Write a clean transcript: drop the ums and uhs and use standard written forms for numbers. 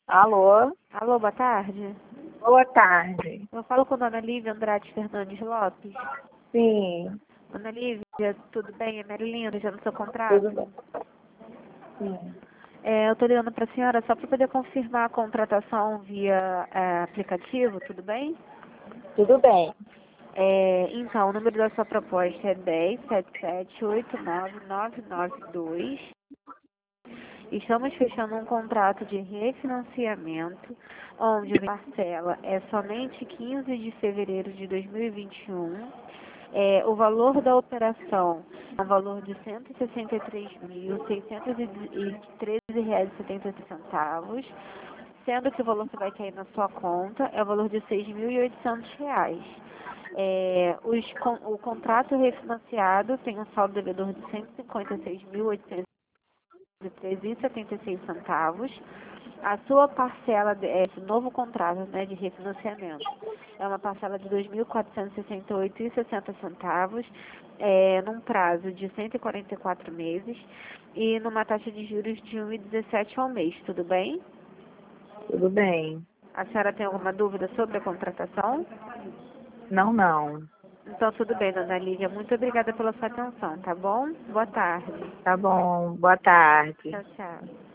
Alô? Alô, boa tarde. Boa tarde. Eu falo com a dona Lívia Andrade Fernandes Lopes. Sim, Dona Lívia, tudo bem? É Marilinda, já no seu contrato? tudo bem. Sim. Eu estou ligando para a senhora só para poder confirmar a contratação via aplicativo, tudo bem? Tudo bem. Então, o número da sua proposta é 1077899992. Estamos fechando um contrato de refinanciamento, onde a parcela é somente 15 de fevereiro de 2021. O valor da operação é um valor de R$ 163.613,70, sendo que o valor que vai cair na sua conta é o valor de R$ 6.800. O contrato refinanciado tem um saldo devedor de R$ 156.813,76. A sua parcela, esse novo contrato, né, de refinanciamento, é uma parcela de R$ 2.468,60, num prazo de 144 meses e numa taxa de juros de 1,17 ao mês, tudo bem? Tudo bem. A senhora tem alguma dúvida sobre a contratação? Não, não. Então, tudo bem, dona Lívia. Muito obrigada pela sua atenção, tá bom? Boa tarde. Tá bom. Boa tarde. Tchau, tchau.